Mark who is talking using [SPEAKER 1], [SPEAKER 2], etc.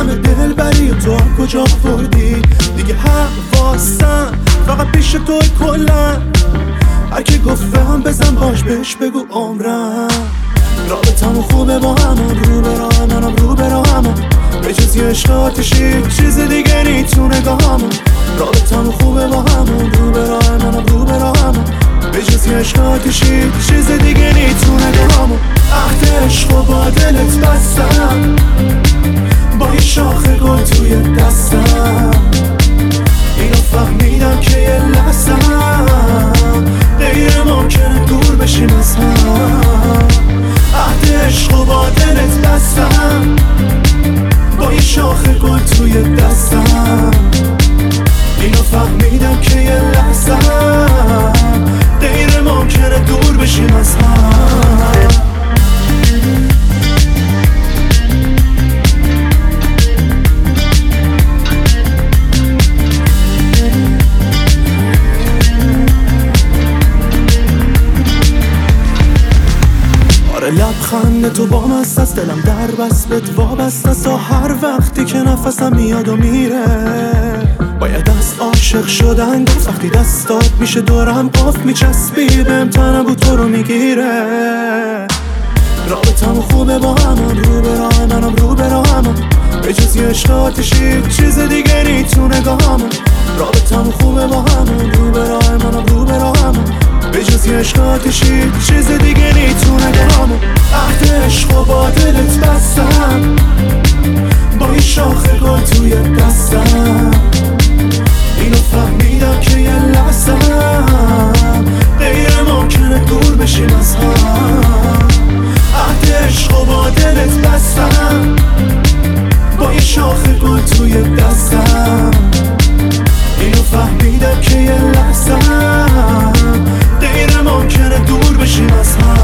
[SPEAKER 1] همه دل بری و تو کجا خوردی دیگه حواسم فقط پیش توی کلن هر کی گفتم بزن باش بهش بگو عمرم رابطمون خوبه با همون رو به راه منم رو به راه همون به جز یه عشق آتشی چیز دیگه نی تو نگاهمون رابطمون خوبه با همون رو به راه منم رو به راه همون به جز یه عشق آتشی چیز دیگه نی تو نگاهمون عهد عشق و با دلت بستم با یه شاخه گل توی دستم اینو فهمیدم که یه لحظم غیر ممکنه دور بشیم از هم عهد عشق و با دلت بستم با یه شاخه گل توی دستم اینو فهمیدم که یه لحظم غیر ممکنه دور بشیم از هم لبخند تو با مست است دلم در بسبت وابست است تا هر وقتی که نفسم میاد و میره باید از عاشق شدن گفت وقتی دستات میشه دورم قف میچسبی بهم تنم بود تو رو میگیره رابطمون خوبه با همون رو به راه منم رو به راه همون به جز یه عشق آتشی چیز دیگه نی تو نگاهمون رابطمون خوبه با همون رو به راه منم رو به راه همون به جز یه عشق آتشی چیز دیگه نی تو نگاهمون عهد عشق و با دلت بستم با یه شاخه گل توی دستم اینو فهمیدم که یه لحظم غیر ممکنه دور بشیم از هم عهد عشق و با دلت بستم با یه شاخه گل توی دستم اینو فهمیدم که یه لحظم غیر ممکنه دور بشیم از هم